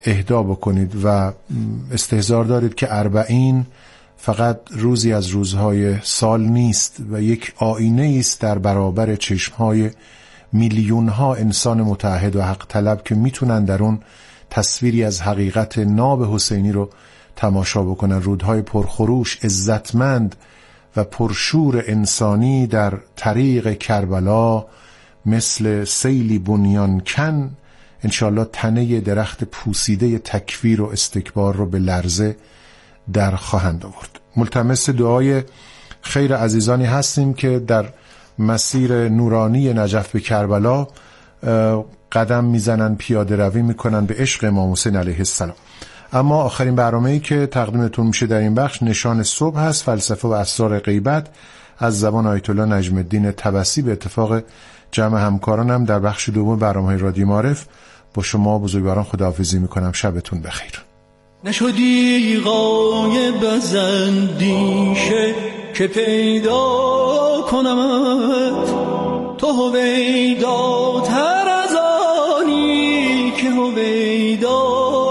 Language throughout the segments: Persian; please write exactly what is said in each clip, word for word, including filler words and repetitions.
اهدا بکنید و استحضار دارید که اربعین فقط روزی از روزهای سال نیست و یک آینه است در برابر چشمهای میلیون ها انسان متعهد و حق طلب که میتونن در اون تصویری از حقیقت ناب حسینی رو تماشا بکنن. رودهای پرخروش، عزتمند و پرشور انسانی در طریق کربلا مثل سیلی بنیان کن انشالله تنه درخت پوسیده تکفیر و استکبار رو به لرزه در خواهند آورد. ملتمس دعای خیر عزیزانی هستیم که در مسیر نورانی نجف به کربلا قدم میزنن، پیاده روی میکنن به عشق امام حسین علیه السلام. اما آخرین برنامه‌ای که تقدیمتون میشه در این بخش نشان صبح هست، فلسفه و اسرار غیبت از زبان آیت الله نجم الدین طبسی. به اتفاق جمع همکارانم در بخش دوم برنامه رادیو معارف با شما بزرگواران خداحافظی میکنم. شبتون بخیر. نشدی غایب از اندیشه که پیدا کنمت، تو هویداتر از آنی که هویدا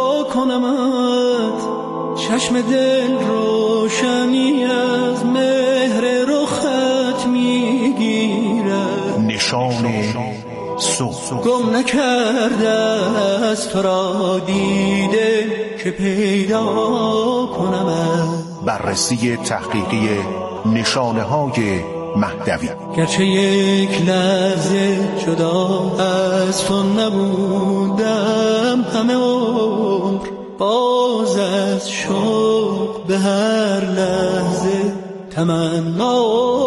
کنمت. چشم دل روشنی از مهر رخت میگیرد، نشان صبح گم نکرده از تو را دیده که پیدا کنمت. بررسی تحقیقی نشانه های مهدوی. گرچه یک لحظه جدا از تو نبودم، همه عمر باز از شوق به هر لحظه تمنا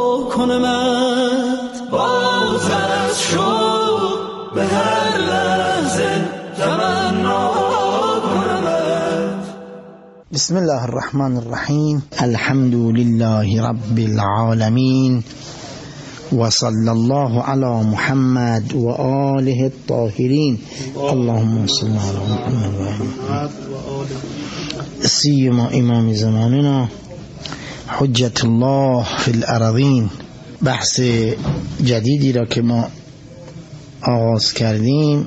کنمت. باز از شوق به هر لحظه تمنا کنمت. بسم الله الرحمن الرحیم. الحمد لله رب العالمین و صلی الله علی محمد و آله الطاهرین. اللهم صل علی محمد سیما امام زماننا حجت الله فی الارضین. بحث جدیدی را که ما آغاز کردیم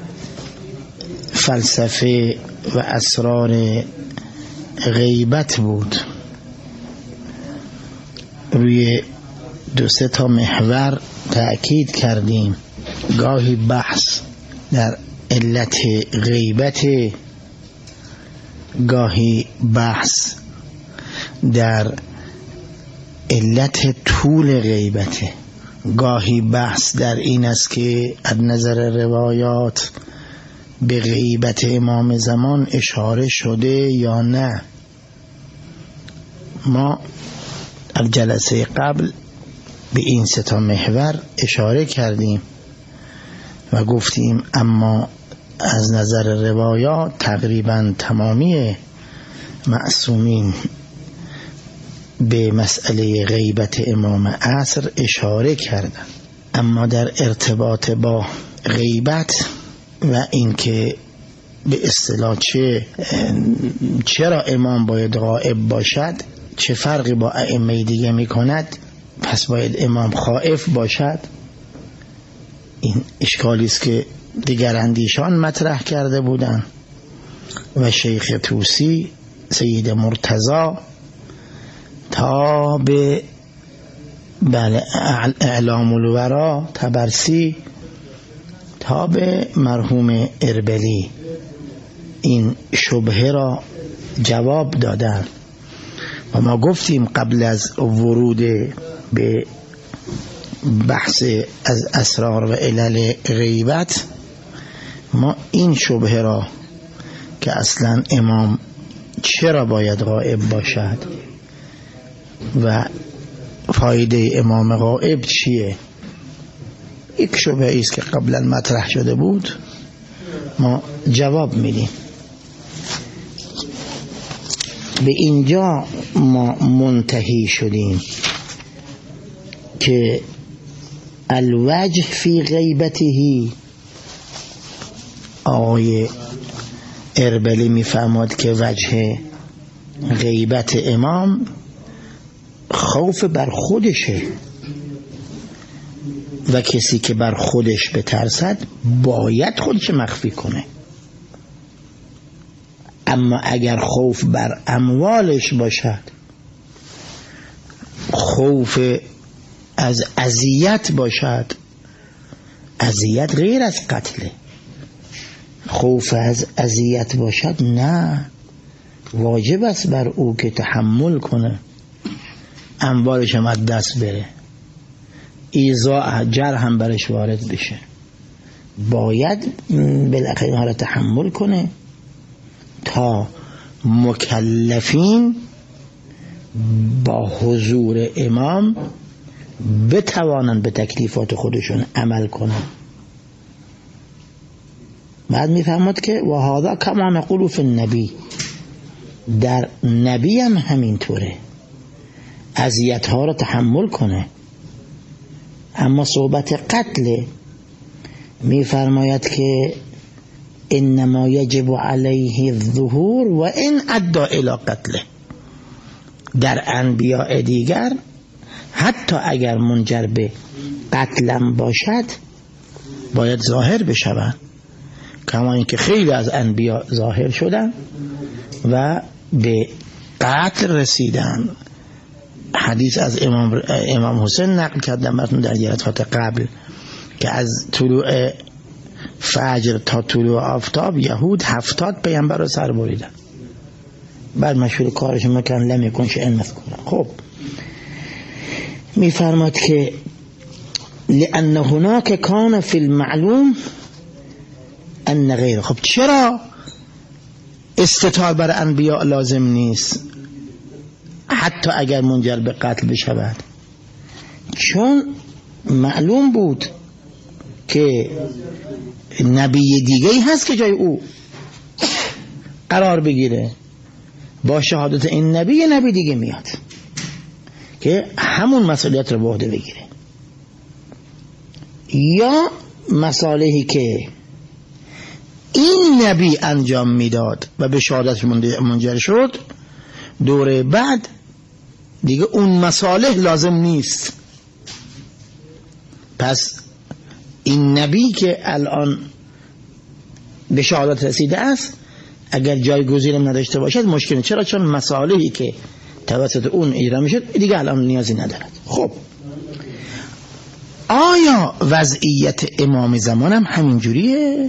فلسفه و اسرار غیبت بود. روی دو سه تا محور تأکید کردیم. گاهی بحث در علت غیبت، گاهی بحث در علت طول غیبت، گاهی بحث در این است که از نظر روایات به غیبت امام زمان اشاره شده یا نه. ما در جلسه قبل به این سه تا محور اشاره کردیم و گفتیم اما از نظر روایات تقریبا تمامی معصومین به مسئله غیبت امام عصر اشاره کردند. اما در ارتباط با غیبت و اینکه به اصطلاح چه چرا امام باید غائب باشد، چه فرقی با ائمه دیگه میکند، پس باید امام خائف باشد، این اشکالی است که دیگر اندیشان مطرح کرده بودند و شیخ طوسی، سید مرتضی تا به بله اعلام الورا طبرسی تا به مرحوم اربلی این شبهه را جواب دادن. و ما گفتیم قبل از ورود به بحث از اسرار و علل غیبت ما این شبهه را که اصلا امام چرا باید غائب باشد و فایده امام غائب چیه، یک شبهه است که قبلا مطرح شده بود، ما جواب میدیم. به اینجا ما منتهی شدیم که الوجه فی غیبته، آقای اربلی میفهمد که وجه غیبت امام خوف بر خودشه و کسی که بر خودش بترسد باید خودش مخفی کنه. اما اگر خوف بر اموالش باشد، خوف از اذیت باشد، اذیت غیر از قتله، خوف از اذیت باشد نه، واجب است بر او که تحمل کنه، اموالش هم از دست بره، ایذا جر هم برش وارد بشه، باید بالاخره اینها را تحمل کنه تا مکلفین با حضور امام بتوانند به تکلیفات خودشون عمل کنند. بعد میفهمد که و هذا کما نقول فی النبی، در نبی هم همینطوره، اذیت ها رو تحمل کنه، اما صحبت قتل میفرماید که انما یجب علیه الظهور و ان ادى الی قتله. در انبیاء دیگر حتی اگر منجر به قتلم باشد باید ظاهر بشوند، کما اینکه خیلی از انبیاء ظاهر شدن و به قتل رسیدن. حدیث از امام, امام حسین نقل کردم براتون در جلسات قبل که از طلوع فجر تا طلوع آفتاب یهود هفتاد پیامبر رو سر بریدن، بعد مشهور کارش میکن لم یکن شیئا مذکورا. خب میفرماد که لأن هناك کان فی المعلوم ان غیر. خب چرا استتار بر انبیاء لازم نیست حتی اگر منجر به قتل بشود؟ چون معلوم بود که نبی دیگه ای هست که جای او قرار بگیره، با شهادت این نبی یه نبی دیگه میاد که همون مسئولیت رو به عهده بگیره، یا مصالحی که این نبی انجام میداد و به شهادت منجر شد دوره بعد دیگه اون مصالح لازم نیست. پس این نبی که الان به شهادت رسیده است اگر جایگزینم نداشته باشد مشکل. چرا؟ چون مصالحی که توسط اون اجرا میشد دیگه الان نیازی ندارد. خب آیا وضعیت امام زمان هم همین جوریه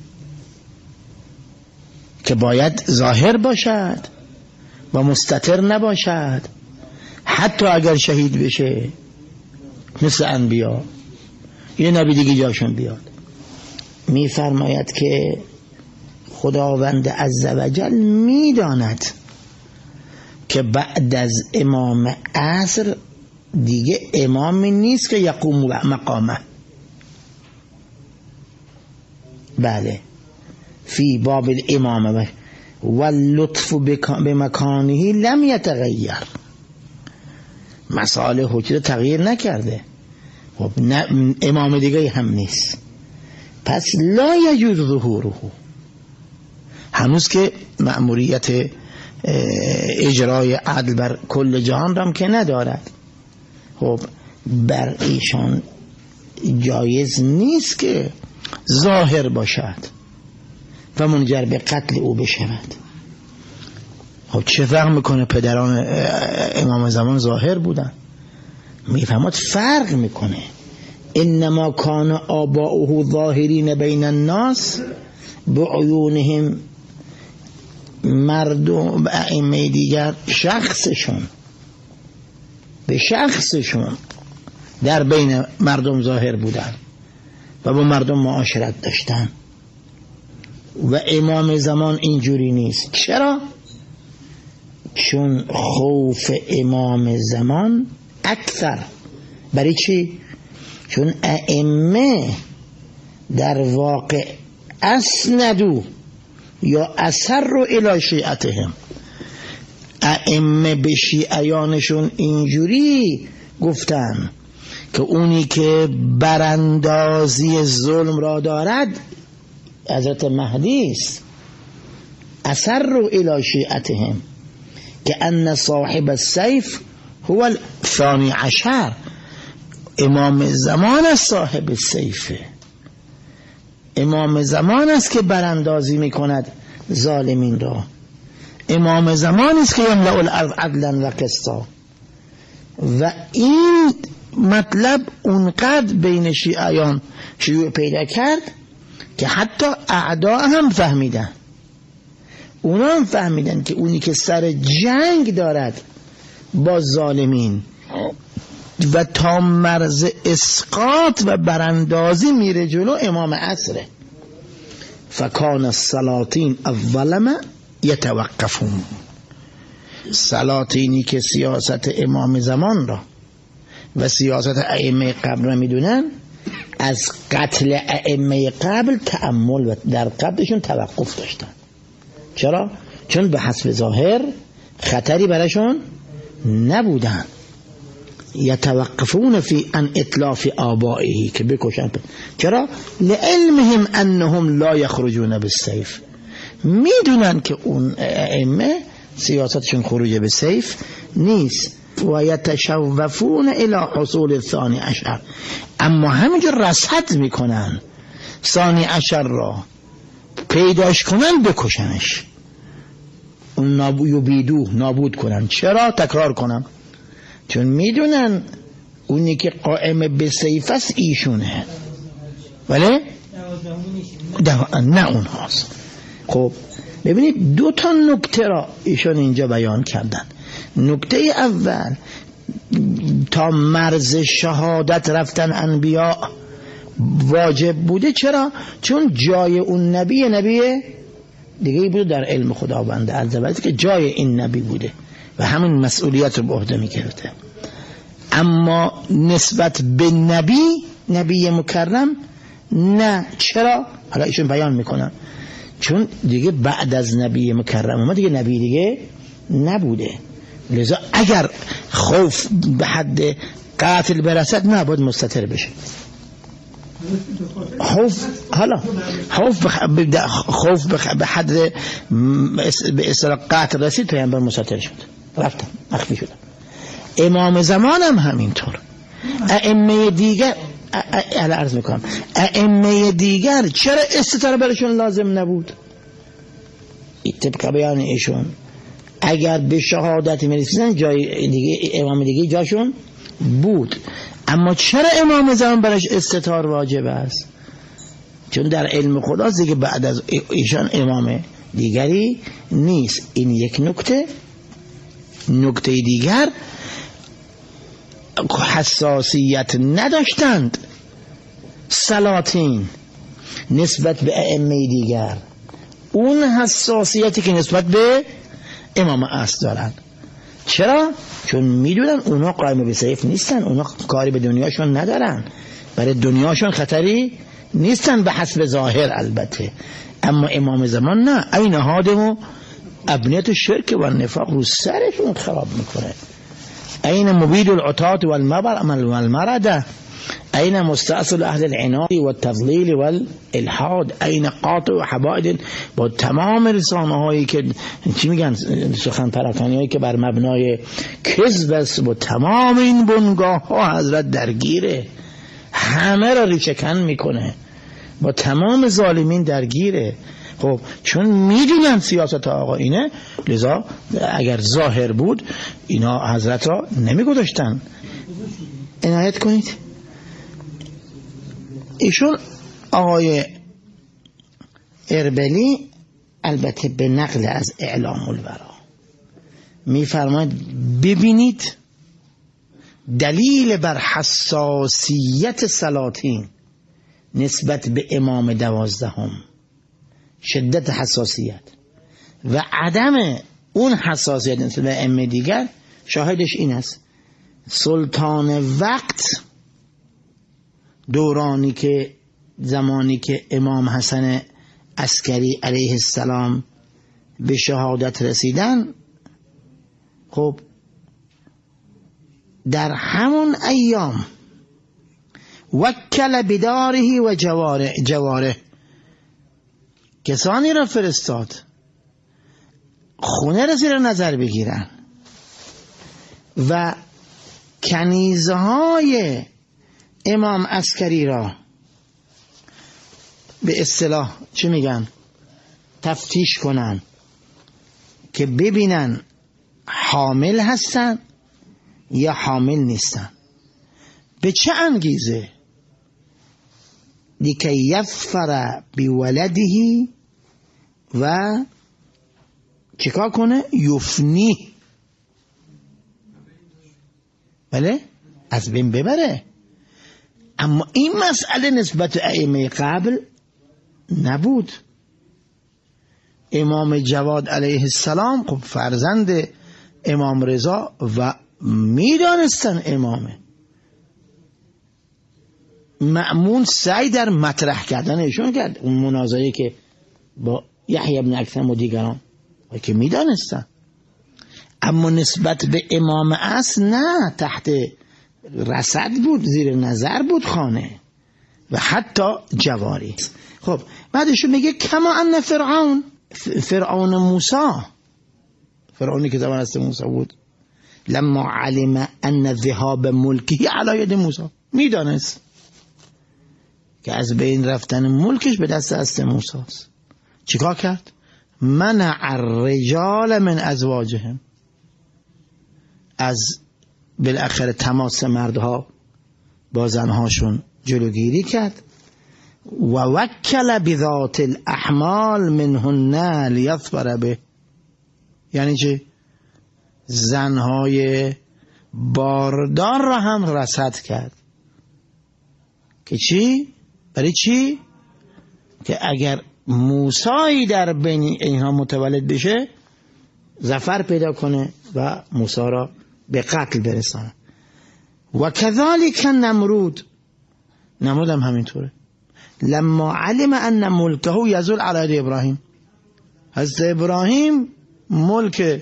که باید ظاهر باشد و مستتر نباشد حتی اگر شهید بشه مثل انبیا، یه نبی دیگه جاشون بیاد؟ میفرماید که خداوند عزوجل میداند که بعد از امام عصر دیگه امامی نیست که یقوم مقامه. بله، فی باب الامامه واللطف بمکانه لم یتغیر، مسائل حجت تغییر نکرده، خب امام دیگه هم نیست، پس لا یجوز ظهوره، هنوز که مأموریت اجرای عدل بر کل جهان را هم که ندارد. خب بر ایشان جایز نیست که ظاهر باشد و منجر به قتل او بشود. خب چه فرق میکنه؟ پدران امام زمان ظاهر بودن. میفهمد فرق میکنه. انما کان آباؤه ظاهرین بین الناس بعیونهم، مردم و ائمه دیگر شخصشون به شخصشون در بین مردم ظاهر بودن و با مردم معاشرت داشتن و امام زمان اینجوری نیست. چرا؟ چون خوف امام زمان اکثر. برای چی؟ چون ائمه در واقع اسندو یا اثر رو الی شیعتهم، ائمه به شیعیانشون اینجوری گفتن که اونی که براندازی ظلم را دارد حضرت مهدی است. اثر رو الی شیعتهم که ان صاحب السیف هو الثانی عشر، امام زمان است صاحب السیفه، امام زمان است که براندازی میکند ظالمین را. امام زمانی است که یملأ الارض عدلا و قسطا. و این مطلب اونقدر بین شیعیان شیوع پیدا کرد که حتی اعدا هم فهمیدن. اونا هم فهمیدن که اونی که سر جنگ دارد با ظالمین و تا مرز اسقاط و براندازی میره جلو امام عصره. فکان السلاطین الظلمه یتوقفون. سلاطینی که سیاست امام زمان را و سیاست ائمه قبل را میدونن، از قتل ائمه قبل تأمل و در قبلشون توقف داشتن. چرا؟ چون به حسب ظاهر خطری براشون نبودن. یتوقفون فی ان اتلاف آبائه، که بکشن. چرا؟ لعلمهم انهم لا یخرجون بالسیف. میدونن که اون ائمه سیاستشون خروج به سیف نیست. و یتشوفون الی حصول الثانی عشر، اما همینجور رصد میکنن ثانی عشر را، پیداش کنن بکشنش، اون نابو بیدو نابود کنن. چرا؟ تکرار کنم، چون میدونن اونی که قائم به سیف است ایشونه، ولی نه اون هاست. خب ببینید دو تا نکته را ایشون اینجا بیان کردن. نکته اول، تا مرز شهادت رفتن انبیاء واجب بوده. چرا؟ چون جای اون نبی نبی دیگه بوده در علم خداوند عزوجل، که جای این نبی بوده و همین مسئولیت رو به عهده میگرفته. اما نسبت به نبی نبی مکرم نه. چرا؟ حالا ایشون بیان میکنم. چون دیگه بعد از نبی مکرم ما دیگه نبی دیگه نبوده، لذا اگر خوف به حد قتل برسد نه، باید مستتر بشه. خوف حالا خوف بخ... خوف بخ... به حد به اصطلاح قتل رسید، پیامبر مستتر شد، رفتم مخفی شدم. امام زمان هم همینطور. ائمه دیگر اهل عرض میکنم ائمه دیگر چرا استتاره برشون لازم نبود؟ طبق بیان ایشون اگر به شهادت میرسیدن جای دیگه امام دیگه جاشون بود. اما چرا امام زمان برش استتار واجب است؟ چون در علم خدا دیگه بعد از ایشان امام دیگری نیست. این یک نکته. نکته دیگر، حساسیت نداشتند سلاطین نسبت به ائمه دیگر، اون حساسیتی که نسبت به امام عصر دارن. چرا؟ چون میدونن اونا قائم به سیف نیستن، اونا کاری به دنیاشون ندارن، برای دنیاشون خطری نیستن به حسب ظاهر البته. اما امام زمان نه، این هادمو ابنیت شرک و نفاق رو سرشون خراب میکنه. این مبید العطات والمرده، این مستأصل اهل العناد والتضلیل والالحاد، این قاطع و حبائد با تمام رسانه هایی که چی میگن سخن پراکنی هایی که بر مبنای کذب است، با تمام این بنگاه ها حضرت درگیره، همه را ریشه‌کن میکنه، با تمام ظالمین درگیره. خب چون میدونن سیاست آقا اینه، لذا اگر ظاهر بود اینا حضرت را نمیگذاشتن. عنایت کنید. ایشون آقای اربلی البته به نقل از اعلام الورا میفرماید ببینید دلیل بر حساسیت سلاطین نسبت به امام دوازدهم، شدت حساسیت و عدم اون حساسیت نسبت به ائمه دیگر، شاهدش این است سلطان وقت دورانی که زمانی که امام حسن عسکری علیه السلام به شهادت رسیدن، خب در همون ایام وکل بداره و جواره, جواره کسانی را فرستاد خونه را زیر نظر بگیرن و کنیزه های امام عسکری را به اصطلاح چی میگن تفتیش کنن که ببینن حامل هستن یا حامل نیستن. به چه انگیزه؟ لکی یظفر بولده و چیکار کنه؟ یفنی، بله، از بین ببره. اما این مسئله نسبت ائمه قبل نبود. امام جواد علیه السلام خب فرزند امام رضا و میدانستن امامه. مأمون سعی در مطرح کردن ایشون کرد، اون مناظره که با یحیی بن اکثم و دیگران و که میدانستن. اما نسبت به امام اصل نه، تحت رصد بود، زیر نظر بود خانه و حتی جواری. خب بعدشون میگه کما ان فرعون، فرعون موسی، فرعونی که زمان است موسی بود، لما علم ان ذهاب ملکی علی ید موسی، میدانست که از بین رفتن ملکش به دست است موسی است. چیکار کرد؟ منع الرجال من ازواجهم، از بالاخره تماس مردها با زنهاشون جلوگیری کرد. و وکل بذات الاحمال منهن لیظفر به، یعنی چه؟ زنهای باردار را هم رصد کرد که چی؟ برای چی؟ که اگر موسی در بین اینها متولد بشه ظفر پیدا کنه و موسی را به قتل برسانه. و کذالک نمرود، نمرود هم همینطوره. لما علم ان ملکه یزول علی ید ابراهیم، حضرت ابراهیم ملک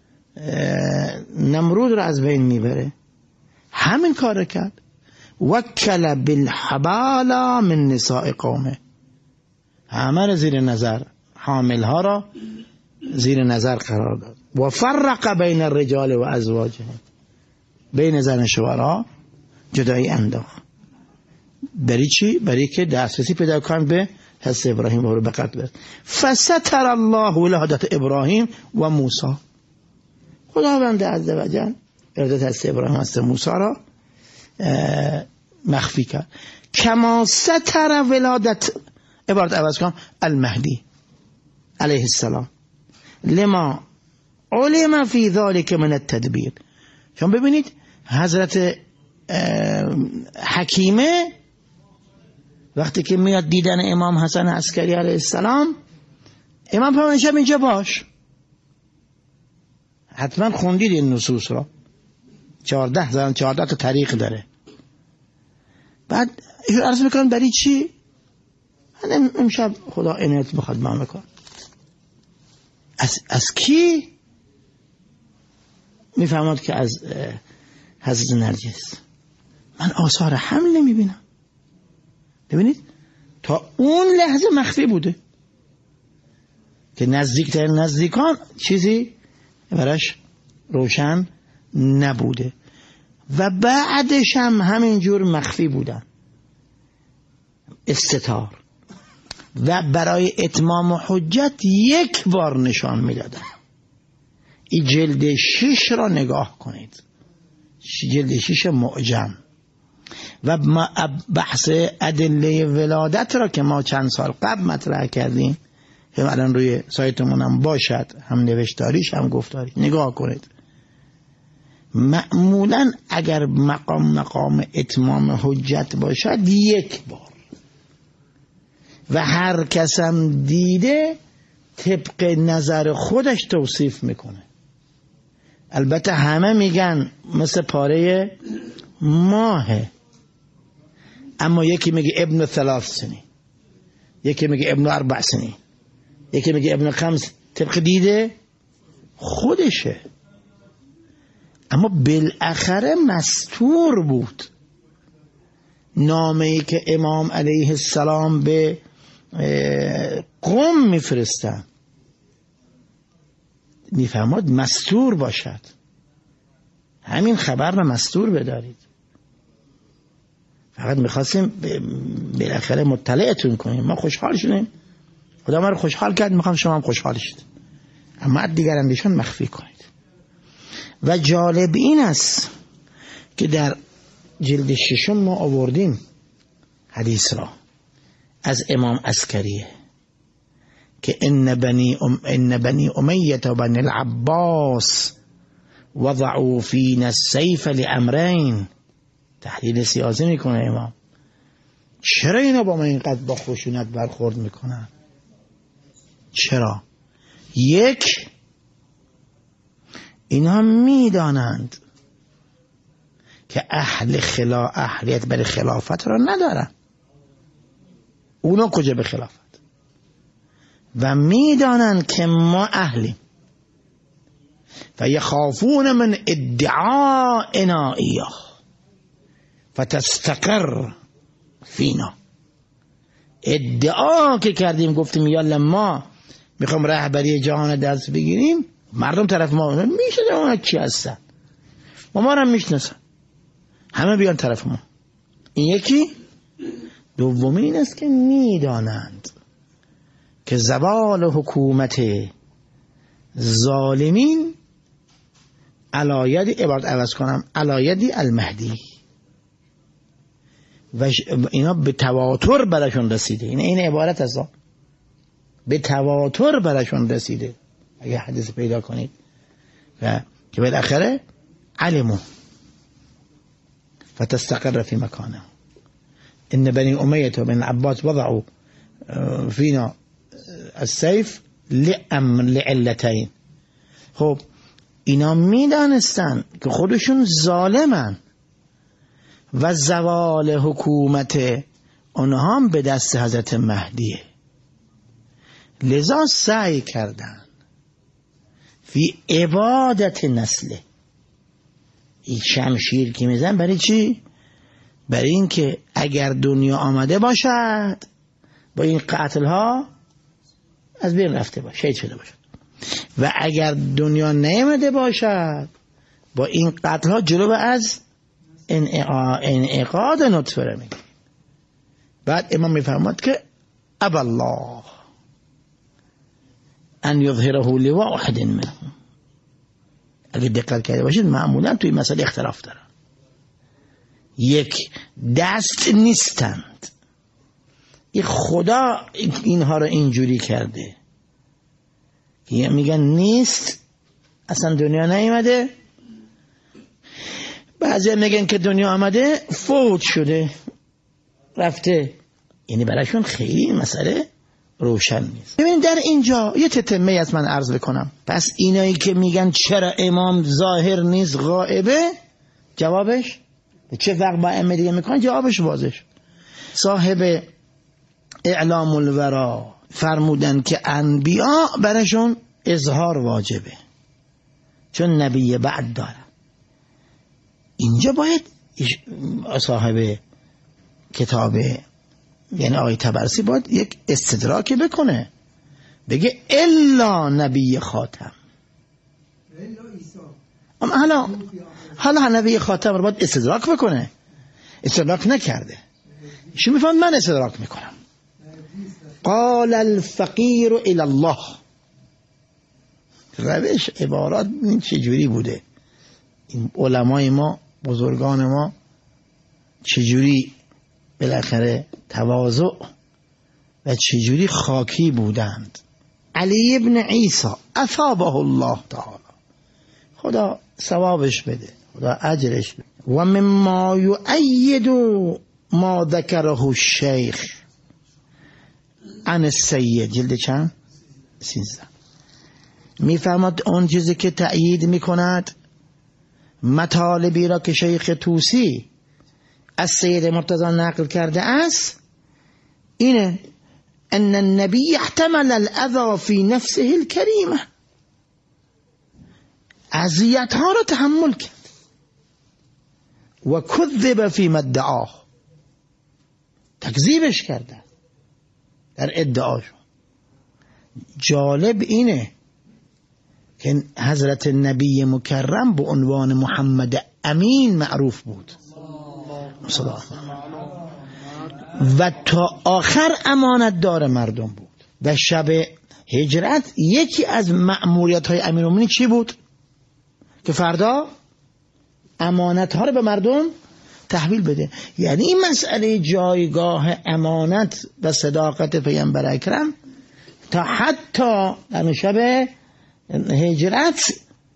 نمرود را از بین میبره، همین کار کرد. وکل بالحبالا من نساء قومه، همه را زیر نظر، حامل ها را زیر نظر قرار داد. و فرق بین الرجال و ازواجهم، بین زن شوهرها جدایی انداخت. برای چی؟ برای که دسترسی پیدا کنن به حضرت ابراهیم و رو به قتل برد. فستر الله ولادت ابراهیم و موسی، خداوند عزوجل ولادت حضرت ابراهیم و حضرت موسی را مخفی کرد. کما ستر ولادت، عبارت عوض کنم، المهدی علیه السلام، لما علم فی ذلک من التدبیر. شما ببینید حضرت حکیمه وقتی که میاد دیدن امام حسن عسکری علیه السلام، امام فرمود شب اینجا باش. حتما خوندید این نصوص را، چهارده زن چهارده تا طریق داره. بعد ایشون عرض میکنن برای چی؟ امشب خدا عنایت بخواد ما میکن. از از کی؟ میفهمد که از حضرت نرجس. من آثار حمل نمیبینم. ببینید تا اون لحظه مخفی بوده که نزدیکترین نزدیکان چیزی براش روشن نبوده و بعدش هم همینجور مخفی بودن، استتار. و برای اتمام حجت یک بار نشان میدادن. این جلد شش را نگاه کنید، جلد شش معجم. و بحث ادله ولادت را که ما چند سال قبل مطرح کردیم، هم الان روی سایتمون هم باشد، هم نوشتاریش هم گفتاریش، نگاه کنید. معمولا اگر مقام مقام اتمام حجت باشد یک بار، و هر کسم دیده طبق نظر خودش توصیف میکنه. البته همه میگن مثل پاره ماهه، اما یکی میگه ابن ثلاث سنی، یکی میگه ابن اربع سنی، یکی میگه ابن خمس، طبق دیده خودشه. اما بالاخره مستور بود. نامه‌ای که امام علیه السلام به قوم میفرستن میفهمد مستور باشد. همین خبر را مستور بدارید. فقط میخواستیم بالاخره مطلعتون کنیم. ما خوشحال شدیم، خدا ما رو خوشحال کرد، میخوام شما هم خوشحال شید. اما دیگر اندیشان مخفی کنید. و جالب این است که در جلد ششم ما آوردیم حدیث را از امام عسکریه که ان بنی ام ان بنی امیه و بنی العباس وضعوا فینا السیف لامرین. تحلیل سیاسی میکنه امام، چرا اینا با ما اینقدر با خشونت برخورد میکنن؟ چرا؟ یک، اینها میدانند که اهل خلا اهلیت برای خلافت را ندارن، اونا کجا به خلافت، و میدانند که ما اهلیم و یخافون من ادعائنا ایاه فتستقر فینا. ادعا که کردیم گفتیم یالا ما میخوام رهبری جهان دست بگیریم، مردم طرف ما میشه اونا چی هستن، ما ما رو میشناسن، همه بیان طرف ما. این یکی. دومی این است که میدانند که زوال حکومت ظالمین علایدی، عبارت عوض کنم، علایدی المهدی، و اینا به تواتر برشون رسیده. این این عبارت است، به تواتر برشون رسیده. اگه حدیث پیدا کنید و که بالاخره علمو فتستقر فی مکانه. ان بنی امیه و بنی العباس وضعوا فینا السیف لأمر لعلتین. خب اینا میدانستن که خودشون ظالمن و زوال حکومت اونها هم به دست حضرت مهدیه، لذا سعی کردن فی عبادت نسله. این شمشیر که میزن برای چی؟ برای این که اگر دنیا آمده باشد با این قتل ها از بین رفته باشه، شهید شده باشد، و اگر دنیا نیامده باشد با این قتل ها جلو از انعقاد نطفه را میگه. بعد امام میفرماد که ابا الله ان یظهره لواحد منهم. اگه دقت کرده باشید معمولا توی مسئله اختلاف دارن. یک، دست نیستند، این خدا اینها رو اینجوری کرده، میگن نیست، اصلا دنیا نیامده. بعضی میگن که دنیا آمده فوت شده رفته، یعنی برایشون خیلی مسئله روشن نیست. ببینید در اینجا یه تتمه از من عرض بکنم. پس اینایی که میگن چرا امام ظاهر نیست غائبه، جوابش به چه فرق با ائمه دیگه میکنن؟ جوابش واضح. صاحب اعلام الورا فرمودن که انبیا براشون اظهار واجبه چون نبی بعد داره. اینجا باید صاحب کتاب یعنی آقای طبرسی باید یک استدراک بکنه، بگه الا نبی خاتم. اما حالا حالا نبی خاتم رو باید استدراک بکنه، استدراک نکرده. چی میفهم؟ من استدراک میکنم. قال الفقیر الى الله. روش عبارات این چجوری بوده؟ این علمای ما، بزرگان ما چجوری بالاخره تواضع و چجوری خاکی بودند. علی ابن عیسی اثابه الله تعالی، خدا ثوابش بده، خدا اجرش بده. و مما یؤید ما ذکره الشیخ عن السید، جلد چند؟ سیزده. میفرماد اون چیزی که تأیید میکند مطالبی را که شیخ طوسی از سید مرتضی نقل کرده است اینه: ان النبی احتمل الاذى فی نفسه الکریمه، اذیت ها را تحمل کرد و کذب فی ادعاه، تکذیبش کردن در ادعاشون. جالب اینه که حضرت نبی مکرم به عنوان محمد امین معروف بود و تا آخر امانت دار مردم بود. و شب هجرت یکی از مأموریت های امیرالمومنین چی بود؟ که فردا امانت ها رو به مردم تحویل بده. یعنی این مسئله جایگاه امانت و صداقت پیامبر اکرم تا حتی در شب هجرت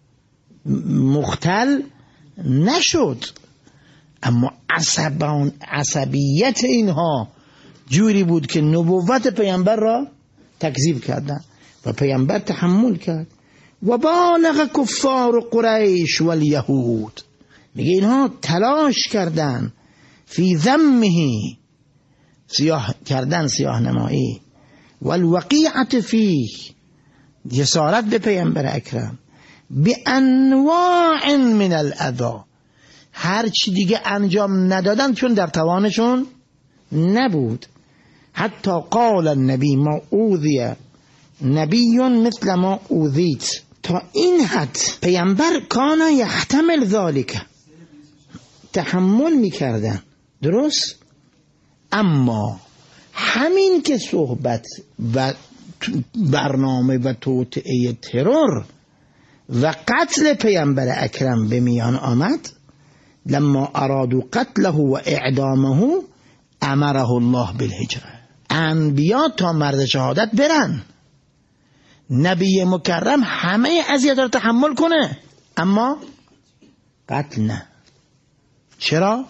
مختل نشد، اما عصبان عصبیت اینها جوری بود که نبوت پیامبر را تکذیب کردن و پیامبر تحمل کرد. و بالغ کفار قریش و الیهود، میگه اینها تلاش کردن فی ذمه، سیاه کردن، سیاه نمایی، و الوقیعت فیه، جسارت به پیامبر اکرم، به انواع من الاذی، هر چی دیگه انجام ندادن چون در توانشون نبود. حتی قال النبی ما اوذی نبی مثل ما اوذیت، تا این حد پیامبر کان یحتمل ذالک، تحمل میکردن، درست؟ اما همین که صحبت و برنامه و توطئه ترور و قتل پیامبر اکرم به میان آمد، لما ارادوا قتله و اعدامه امره الله بالهجره. انبیا تا مرد شهادت برن، نبی مکرم همه اذیت رو تحمل کنه، اما قتل نه. چرا؟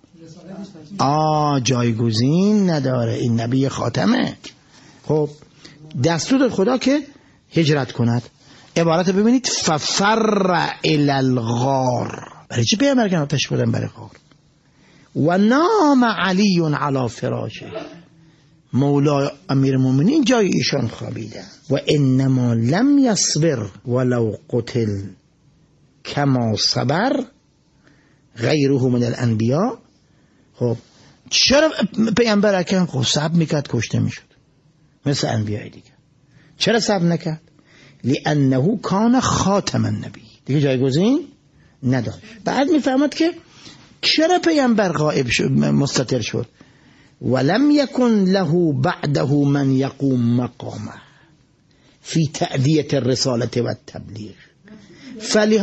آ جایگزین نداره، این نبی خاتمه. خب دستور داد خدا که هجرت کند. عبارت ببینید، ففر الی الغار، برای چی پیامبر کردن آتش بردن برای غار؟ و نام علی علی فراشه، مولا امیر المؤمنین جای ایشان خوابیده. و انما لم یصبر ولو قتل کما صبر غیره من الانبیاء. خب چرا پیامبر اکرم خب صبر میکرد کشته میشد مثل انبیاء دیگه؟ چرا صبر نکرد؟ لانه کان خاتم النبی، دیگه جایگزین نداشت. بعد میفهمد که چرا پیامبر غائب شد، مستتر شد. ولم یکن له بعده من یقوم مقامه فی تأدیة الرسالة و التبلیغ. فلی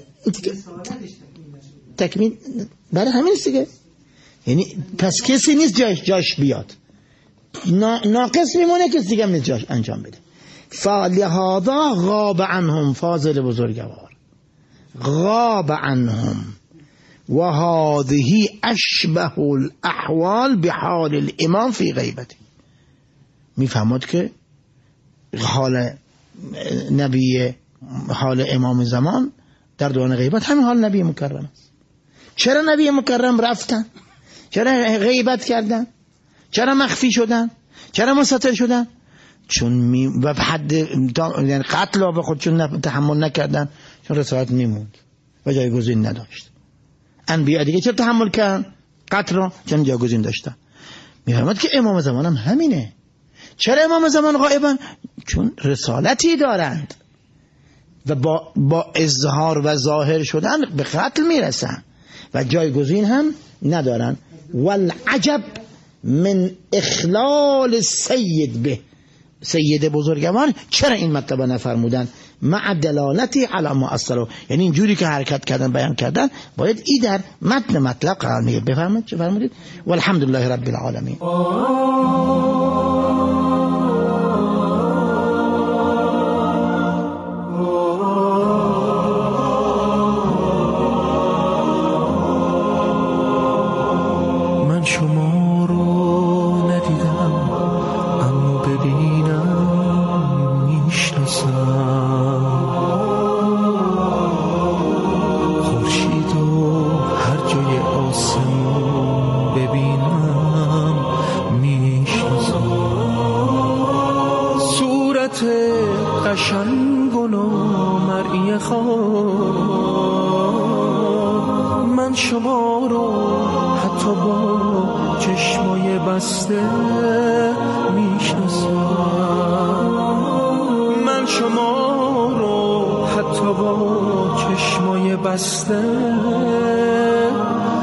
تکمیل برای همین است دیگه. یعنی پس کسی نیست جاش جاش بیاد، ناقص میمونه، کسی دیگه هم نیست جاش انجام بده. فلهذا غاب عنهم، فاضل بزرگوار، غاب عنهم و هذه اشبه الاحوال بحال الامام فی غیبته. میفهمد که حال نبی، حال امام زمان در دوران غیبت همین حال نبی مکرم است. چرا نبی مکرم رفتن؟ چرا غیبت کردن؟ چرا مخفی شدن؟ چرا مستتر شدن؟ چون می و حد یعنی قتل را به خودشون تحمل نکردن، چون رسالت میموند و جایگزین نداشت. انبیاء دیگه چرا تحمل کردن قتل را؟ چون جایگزین داشتن. میفهمد که امام زمان هم همینه. چرا امام زمان غائبن؟ چون رسالتی دارند و با, با اظهار و ظاهر شدن به قتل میرسن و جایگزین هم ندارن. والعجب من اخلال سید به، سید بزرگوار چرا این مطلب نفرمودن؟ مع دلالتی علی ما اصله، یعنی اینجوری که حرکت کردن بیان کردن باید ای در متن مطلب قرار میگه. بفهمید چه فرمودید؟ والحمدلله رب العالمین. من شما رو ندیدم اما ببینم میشناسم، خورشید و هر جای آسمون ببینم میشناسم، صورت قشنگ و نامرئی خواب. من شما رو حتی با چشمای بسته میشناسم، من شما رو حتی با چشمای بسته